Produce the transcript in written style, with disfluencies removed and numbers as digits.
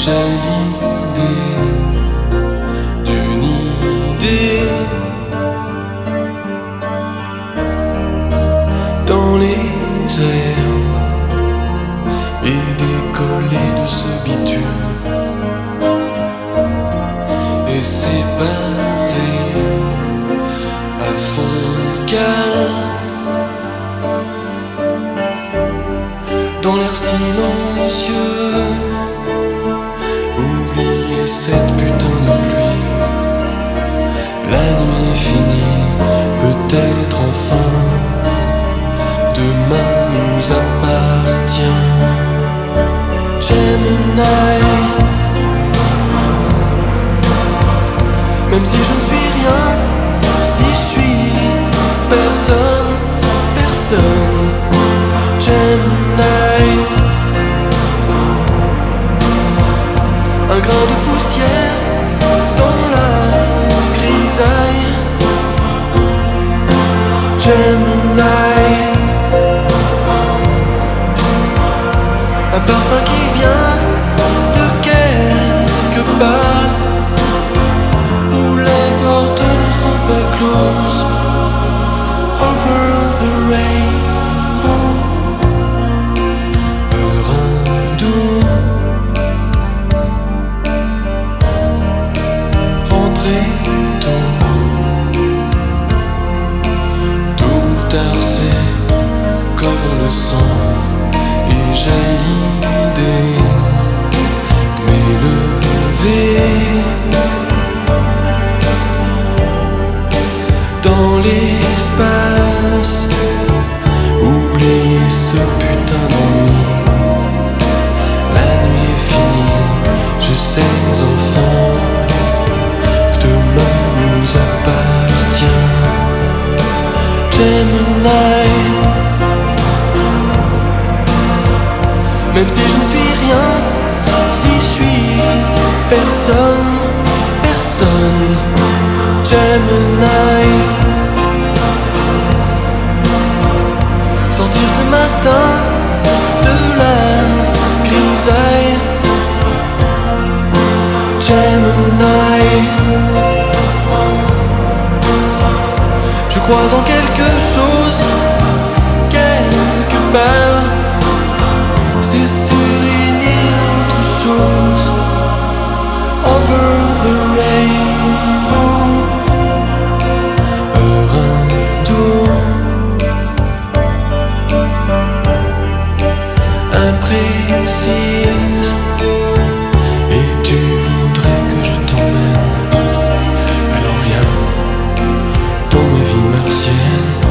j'ai l'idée d'une idée dans les airs et décoller de ce bitume et séparer à fond calme dans l'air silencieux. Oubliez cette putain de pluie. La nuit est finie, peut-être enfin. Demain nous appartient. Gemini. Même si je ne suis rien, si je suis personne, personne. Gemini. Un grain de poussière dans la grisaille. Gemini. Un parfum qui vient de quelque part où les portes ne sont pas closes. Over the rainbow. Heureux doux. Rentrer tôt. Tout tarcé comme on le sent. Et j'ai l'idée de m'élever dans l'espace. Oubliez ce putain d'ennui. La nuit est finie, je sais enfin que demain nous appartient. Gemini. Même si je ne suis rien, si je suis personne, personne. Gemini. Sortir ce matin de la grisaille. Gemini. Je crois en quelque chose, quelque part. C'est souligner autre chose. Over the rainbow. Heureux doux. Imprécise. Et tu voudrais que je t'emmène. Alors viens dans ma vie martienne.